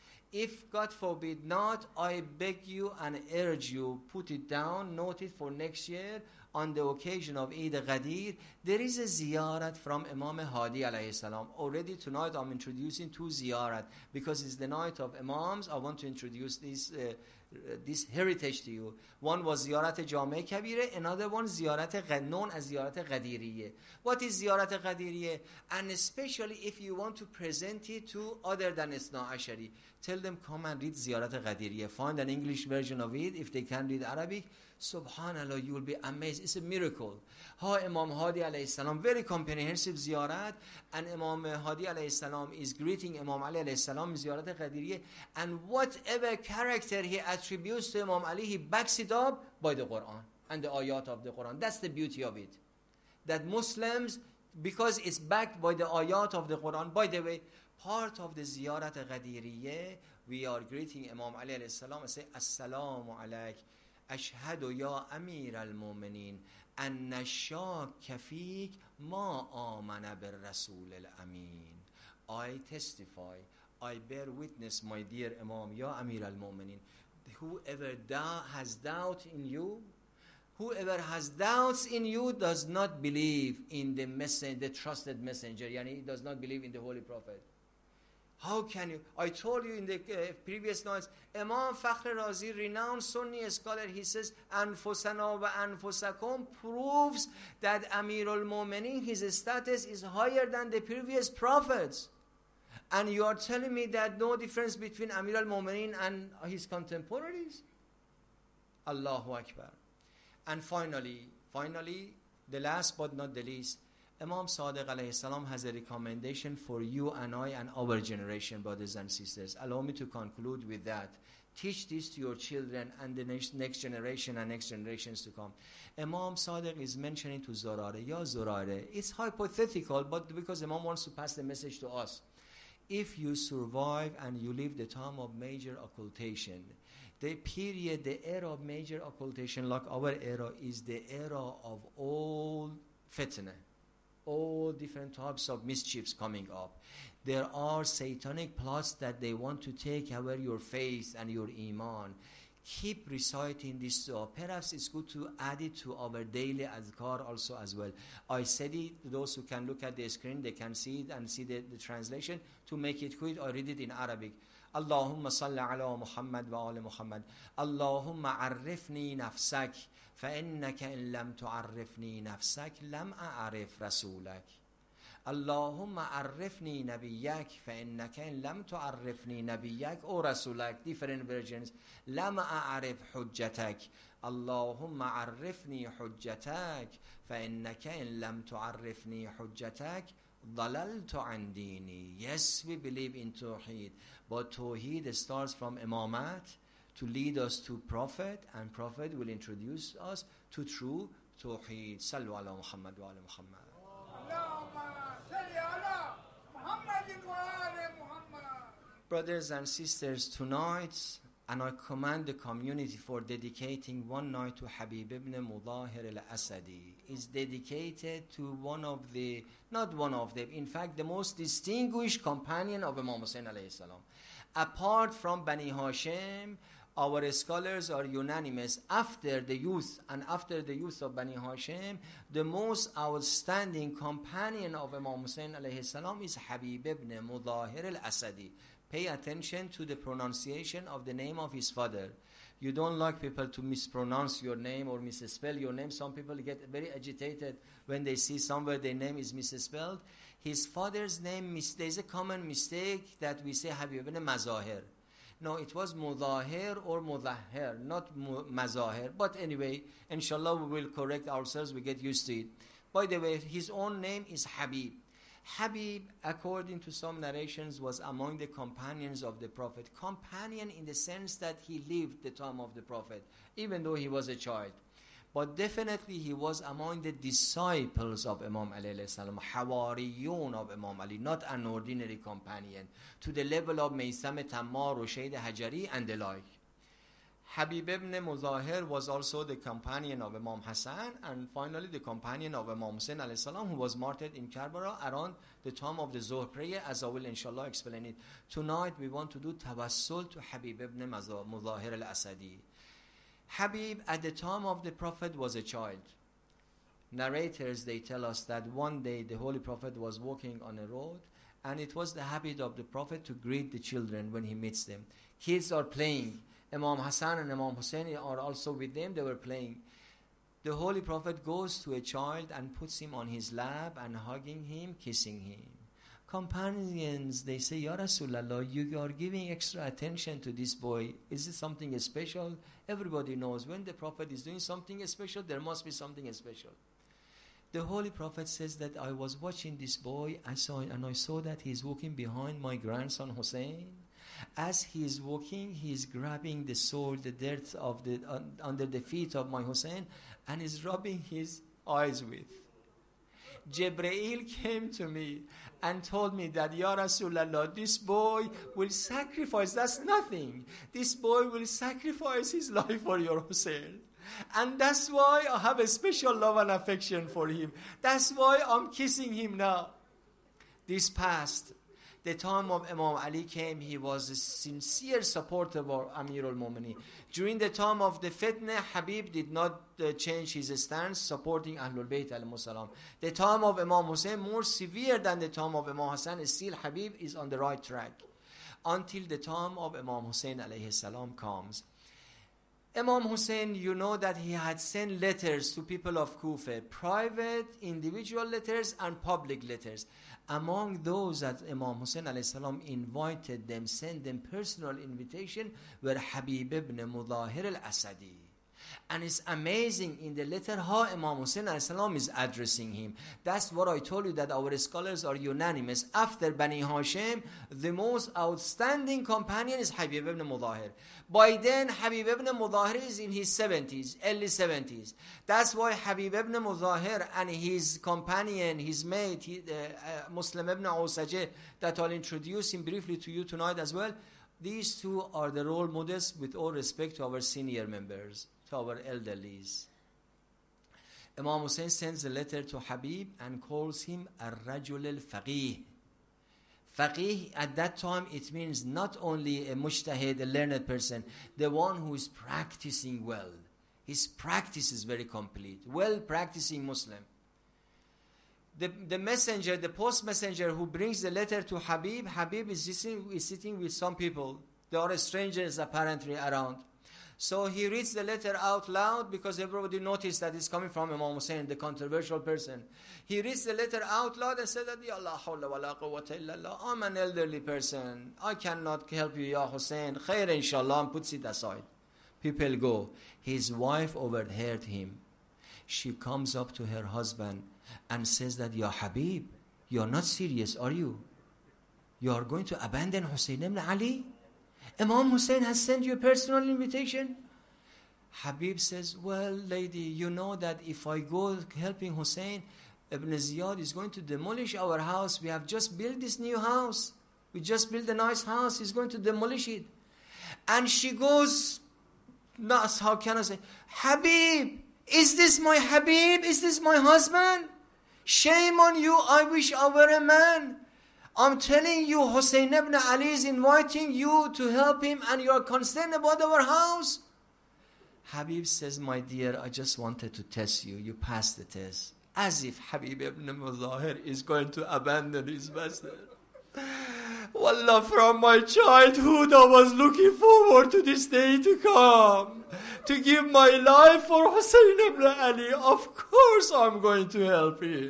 If God forbid not, I beg you and urge you, put it down, note it for next year, on the occasion of Eid Ghadir, there is a ziyarat from Imam Hadi alayhi salam. Already tonight I'm introducing two ziyarat, because it's the night of Imams. I want to introduce this uh, uh, this heritage to you. One was ziyarat Jami' Kabire, another one ziyarat known as ziyarat Ghadiriyya. What is ziyarat Ghadiriyya? And especially if you want to present it to other than Isna Ashari, tell them come and read ziyarat Ghadiriyya. Find an English version of it. If they can read Arabic, subhanallah, you will be amazed. It's a miracle. How Imam Hadi alayhi salam, very comprehensive ziyarat, and Imam Hadi alayhi salam is greeting Imam Ali alayhi salam, ziyarat Ghadiriyya, and whatever character he attributes to Imam Ali, he backs it up by the Quran and the ayat of the Quran. That's the beauty of it. That Muslims, because it's backed by the ayat of the Quran, by the way, part of the ziyarat Ghadiriyya, we are greeting Imam Ali alayhi salam and say, Assalamu alayk, اشهد یا امیر المؤمنین ان الشاک فیک ما آمن بالرسول الامین. I testify, I bear witness, my dear Imam, Ya Amir al-Mu'minin, whoever da- has doubt in you, whoever has doubts in you does not believe in the messenger, the trusted messenger, yani he does not believe in the Holy Prophet. How can you? I told you in the uh, previous nights, Imam Fakhr Razi, renowned Sunni scholar, he says, Anfusana wa Anfusakum proves that Amir al-Mu'minin, his status is higher than the previous prophets. And you are telling me that no difference between Amir al-Mu'minin and his contemporaries? Allahu Akbar. And finally, finally, the last but not the least, Imam Sadiq alayhi salam has a recommendation for you and I and our generation, brothers and sisters. Allow me to conclude with that. Teach this to your children and the next, next generation and next generations to come. Imam Sadiq is mentioning to Zurare, Ya Zurare, it's hypothetical, but because Imam wants to pass the message to us. If you survive and you live the time of major occultation, the period, the era of major occultation, like our era, is the era of all fitna, all different types of mischiefs coming up. There are satanic plots that they want to take away your faith and your iman. Keep reciting this dua. Perhaps it's good to add it to our daily azkar also as well. I said it, those who can look at the screen, they can see it and see the, the translation. To make it quick, I read it in Arabic. Allahumma salli ala Muhammad wa ala Muhammad. Allahumma arifni nafsak, fa innaka in lam tu'arrifni nafsak, lam a'arif rasulak. Allahumma arifni nabiyyak, fa innaka in lam tu'arrifni nabiyyak or rasulak. Different versions. Lam a'arif hujjatak. Allahumma arifni hujjatak, fa innaka in lam tu'arrifni hujjatak, dalaltu an dini. Yes, we believe in Tawheed, but Tawheed starts from Imamat to lead us to Prophet, and Prophet will introduce us to true Tawheed. Sallu ala Muhammad wa ala Muhammad. Brothers and sisters, tonight, and I command the community for dedicating one night to Habib ibn Mudahir al-Asadi, is dedicated to one of the, not one of them, in fact the most distinguished companion of Imam Hussain alayhi salam. Apart from Bani Hashim, our scholars are unanimous, after the youth and after the youth of Bani Hashim, the most outstanding companion of Imam Hussain alayhi salam is Habib ibn Mudahir al-Asadi. Pay attention to the pronunciation of the name of his father. You don't like people to mispronounce your name or misspell your name. Some people get very agitated when they see somewhere their name is misspelled. His father's name, there is a common mistake that we say Habib ibn Mazahir. No, it was Mudahir or Mudahir, not Mazahir. But anyway, inshallah we will correct ourselves, we get used to it. By the way, his own name is Habib. Habib, according to some narrations, was among the companions of the Prophet. Companion in the sense that he lived the time of the Prophet, even though he was a child. But definitely he was among the disciples of Imam Ali alayhi salam, Hawariyun of Imam Ali, not an ordinary companion, to the level of Maysam Tammar, Rushayd Hajari and the like. Habib ibn Muzahir was also the companion of Imam Hassan, and finally the companion of Imam Hussain alayhi salam, who was martyred in Karbala around the time of the Zuhr prayer, as I will inshallah explain it. Tonight we want to do tawassul to Habib ibn Muzahir al-Asadi. Habib at the time of the Prophet was a child. Narrators, they tell us that one day the Holy Prophet was walking on a road, and it was the habit of the Prophet to greet the children when he meets them. Kids are playing. Imam Hassan and Imam Hussein are also with them, they were playing. The Holy Prophet goes to a child and puts him on his lap and hugging him, kissing him. Companions, they say, Ya Rasulallah, you are giving extra attention to this boy. Is it something special? Everybody knows when the Prophet is doing something special, there must be something special. The Holy Prophet says that I was watching this boy, I saw, and I saw that he is walking behind my grandson Hussein. As he is walking, he is grabbing the sword, the dirt of the uh, under the feet of my Hussein, and is rubbing his eyes with. Jibreel came to me and told me that, Ya Rasulallah, this boy will sacrifice, that's nothing. This boy will sacrifice his life for your Hussein. And that's why I have a special love and affection for him. That's why I'm kissing him now. This passed. The time of Imam Ali came, he was a sincere supporter of Amir al-Mu'minin. During the time of the fitna, Habib did not uh, change his stance, supporting Ahlul Bayt alayhimus salam. The time of Imam Hussein, more severe than the time of Imam Hassan, still Habib is on the right track. Until the time of Imam Hussein alayhi salam comes. Imam Hussein, you know that he had sent letters to people of Kufa, private, individual letters and public letters. Among those that Imam Hussein alayhi salam invited them, sent them personal invitation, were Habib ibn Mudahir al-Asadi. And it's amazing in the letter how Imam Hussein alayhi salam is addressing him. That's what I told you, that our scholars are unanimous. After Bani Hashim, the most outstanding companion is Habib ibn Mudahir. By then, Habib ibn Mudahir is in his seventies, early seventies. That's why Habib ibn Mudahir and his companion, his mate, he, uh, uh, Muslim ibn Awsajeh, that I'll introduce him briefly to you tonight as well. These two are the role models, with all respect to our senior members, to our elderlies. Imam Hussein sends a letter to Habib and calls him Ar-Rajul al-Faqih. Faqih, at that time, it means not only a mujtahid, a learned person, the one who is practicing well. His practice is very complete, well practicing Muslim. The, the messenger, the post messenger who brings the letter to Habib, Habib is sitting, is sitting with some people. There are strangers apparently around. So he reads the letter out loud because everybody noticed that it's coming from Imam Hussein, the controversial person. He reads the letter out loud and said that, Ya Allah, hawla wa la quwwata illa Allah. I'm an elderly person. I cannot help you, Ya Hussein. Khair inshallah, and puts it aside. People go. His wife overheard him. She comes up to her husband and says that, Ya Habib, you are not serious, are you? You are going to abandon Hussein ibn Ali? Imam Hussein has sent you a personal invitation. Habib says, well, lady, you know that if I go helping Hussein, Ibn Ziyad is going to demolish our house. We have just built this new house. We just built a nice house. He's going to demolish it. And she goes, Nas, how can I say, Habib, is this my Habib? Is this my husband? Shame on you. I wish I were a man. I'm telling you, Hussein ibn Ali is inviting you to help him and you are concerned about our house. Habib says, my dear, I just wanted to test you. You passed the test. As if Habib ibn Mudahir is going to abandon his master. Wallah, from my childhood I was looking forward to this day to come. To give my life for Hussein ibn Ali. Of course I'm going to help him.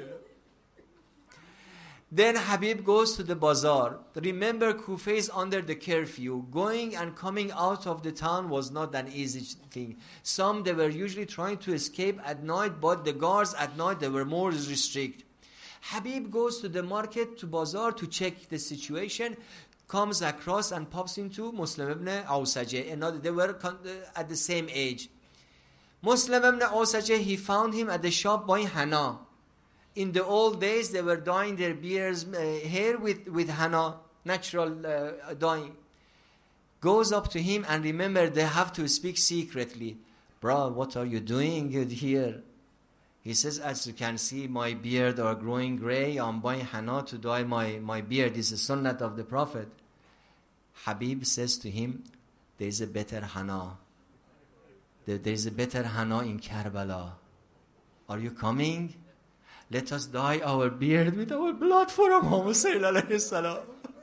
Then Habib goes to the bazaar. Remember, Kufa is under the curfew. Going and coming out of the town was not an easy thing. Some, they were usually trying to escape at night, but the guards at night, they were more strict. Habib goes to the market, to bazaar, to check the situation, comes across and pops into Muslim ibn Awsajeh. Another, they were at the same age. Muslim ibn Awsajeh, he found him at the shop buying henna. In the old days, they were dyeing their beards, uh, hair with, with henna, natural uh, dyeing. Goes up to him, and remember, they have to speak secretly. Bro, what are you doing here? He says, as you can see, my beard are growing gray. I'm buying henna to dye my, my beard. It's a sunnat of the Prophet. Habib says to him, there is a better henna. There, there is a better henna in Karbala. Are you coming? Let us dye our beard with our blood for Imam Hussein alayhi salam.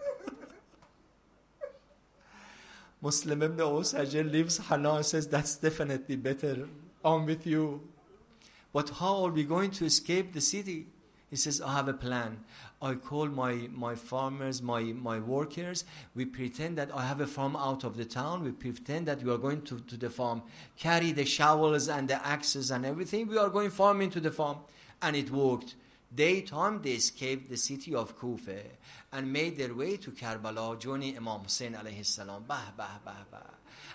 Muslim ibn Awsajeh leaves henna and says, that's definitely better. I'm with you. But how are we going to escape the city? He says, I have a plan. I call my, my farmers, my, my workers. We pretend that I have a farm out of the town. We pretend that we are going to, to the farm. Carry the shovels and the axes and everything. We are going farming to the farm. And it worked. Daytime, they escaped the city of Kufa and made their way to Karbala, joining Imam Hussein alayhi salam. Bah, bah, bah, bah.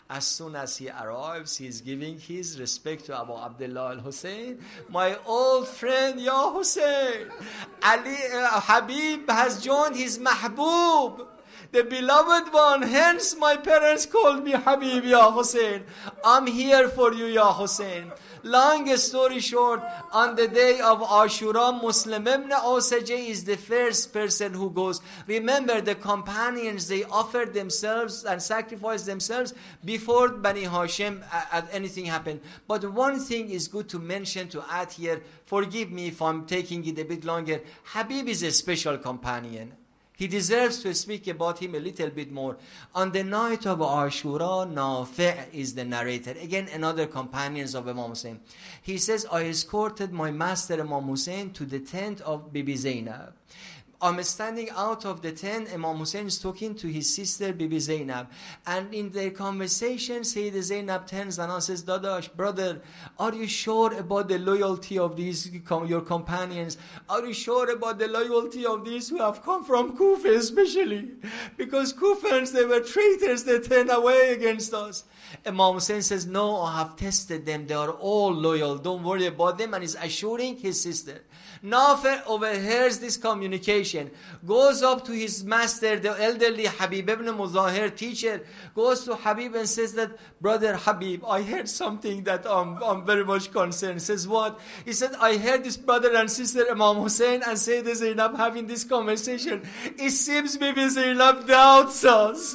As soon as he arrives, he is giving his respect to Abu Abdullah al-Hussein. My old friend, Ya Hussein. Ali, uh, Habib has joined his Mahbub, the beloved one. Hence my parents called me Habib, Ya Hussein. I'm here for you, Ya Hussein. Long story short, on the day of Ashura, Muslim ibn Awsajah is the first person who goes. Remember, the companions, they offered themselves and sacrificed themselves before Bani Hashim uh, anything happened. But one thing is good to mention, to add here, forgive me if I'm taking it a bit longer. Habib is a special companion. He deserves to speak about him a little bit more. On the night of Ashura, Nafi' is the narrator. Again, another companion of Imam Hussein. He says, I escorted my master Imam Hussein to the tent of Bibi Zainab. I'm standing out of the tent. Imam Hussein is talking to his sister Bibi Zainab. And in their conversation, Sayyida Zainab turns and says, Dadash, brother, are you sure about the loyalty of these, your companions? Are you sure about the loyalty of these who have come from Kufa especially? Because Kufans, they were traitors, they turned away against us. Imam Hussein says, no, I have tested them. They are all loyal. Don't worry about them. And he's assuring his sister. Nafi' overhears this communication, goes up to his master, the elderly Habib ibn Muzahir, teacher, goes to Habib and says that, brother Habib, I heard something that I'm, I'm very much concerned. He says, what? He said, I heard this brother and sister Imam Hussein and Sayyida Zainab having this conversation. It seems Bibi Zainab doubts us.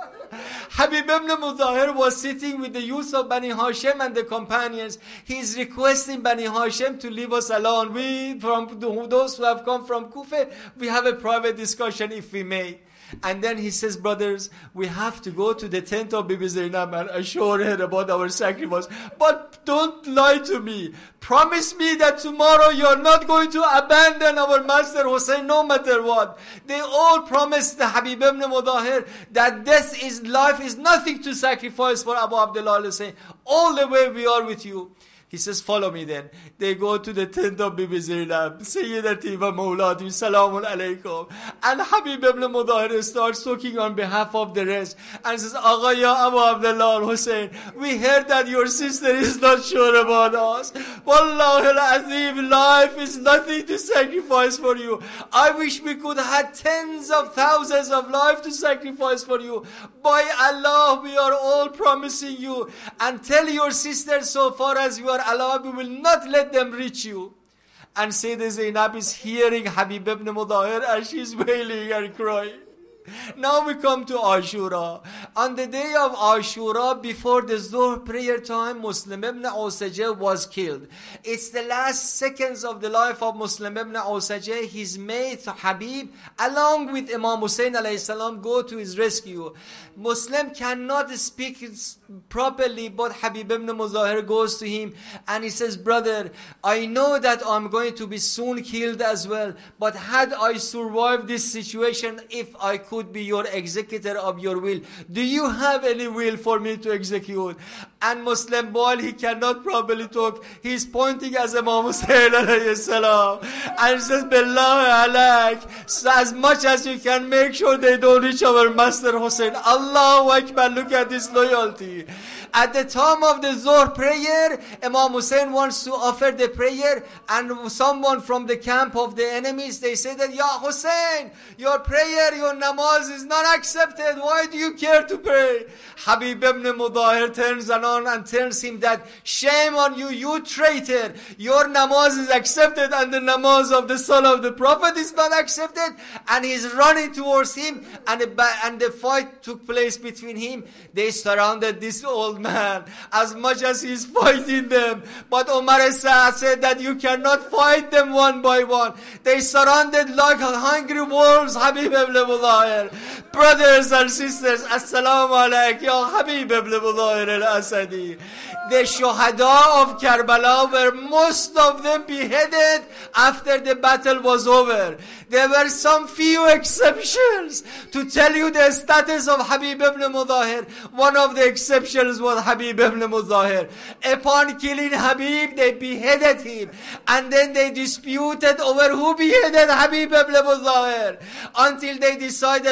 Habib ibn Muzahir was sitting with the youth of Bani Hashim and the companions. He is requesting Bani Hashim to leave us alone. We, from those who have come from Kufa, we have a private discussion if we may. And then he says, brothers, we have to go to the tent of Bibi Zainab and assure her about our sacrifice. But don't lie to me. Promise me that tomorrow you are not going to abandon our master Hussein no matter what. They all promised the Habib ibn Muzahir that death is life is nothing to sacrifice for Abu Abdullah al-Hussein. All the way we are with you. He says, follow me then. They go to the tent of Bibi Zainab. Sayyidati wa Mawlati, Salamun alaykum. And Habib ibn Muzahir starts talking on behalf of the rest and says, Agha ya Abu Abdullah al-Hussein, we heard that your sister is not sure about us. Wallahi al-Azim, life is nothing to sacrifice for you. I wish we could have tens of thousands of lives to sacrifice for you. By Allah, we are all promising you. And tell your sister, so far as you are alive, we will not let them reach you. And Sayyida Zainab is hearing Habib ibn Muzahir and she's wailing and crying. Now we come to Ashura. On the day of Ashura, before the Zuhr prayer time, Muslim ibn Awsajah was killed. It's the last seconds of the life of Muslim ibn Awsajah. His mate Habib, along with Imam Hussein alayhi salam, go to his rescue. Muslim cannot speak properly, but Habib ibn Muzahir goes to him and he says, brother, I know that I'm going to be soon killed as well, but had I survived this situation, if I could be your executor of your will, do you have any will for me to execute? And Muslim boy, he cannot properly talk. He's pointing as Imam Hussein alayhi salam and says, Billah alaik, so as much as you can, make sure they don't reach our master Hussein. Allahu Akbar, look at this loyalty. At the time of the Zuhr prayer, Imam Hussein wants to offer the prayer, and someone from the camp of the enemies, they say that, Ya Hussein, your prayer, your namaz is not accepted. Why do you care to pray? Habib ibn Muzahir turns on and tells him that, shame on you, you traitor. Your namaz is accepted and the namaz of the son of the Prophet is not accepted. And he's running towards him, and the, and the fight took place between him. They surrounded this old man as much as he's fighting them. But Umar Sa'ad said that you cannot fight them one by one. They surrounded like hungry wolves Habib ibn Muzahir. Brothers and sisters, Assalamu alaikum, Ya Habib ibn Muzahir al-Asadi. The Shuhada of Karbala were most of them beheaded after the battle was over. There were some few exceptions. To tell you the status of Habib ibn Muzahir, one of the exceptions was Habib ibn Muzahir. Upon killing Habib, they beheaded him. And then they disputed over who beheaded Habib ibn Muzahir, until they decided one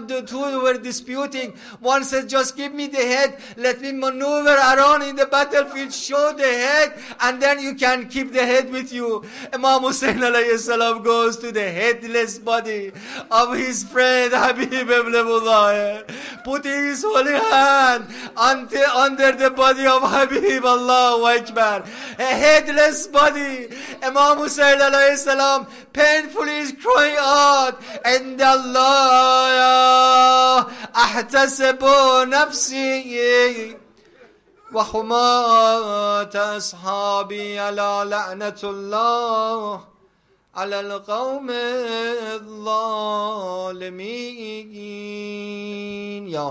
the two were disputing. One said, just give me the head, let me maneuver around in the battlefield, show the head, and then you can keep the head with you. Imam Hussein alayhi salam goes to the headless body of his friend Habib ibn Mudahir, putting his holy hand under, under the body of Habib. Allahu Akbar. A headless body. Imam Hussein alayhi salam painfully is crying out, and Allah ahtasabu nafsi wa humat ashabi ala la'natullah ala al-qawm al-zalimin. Ya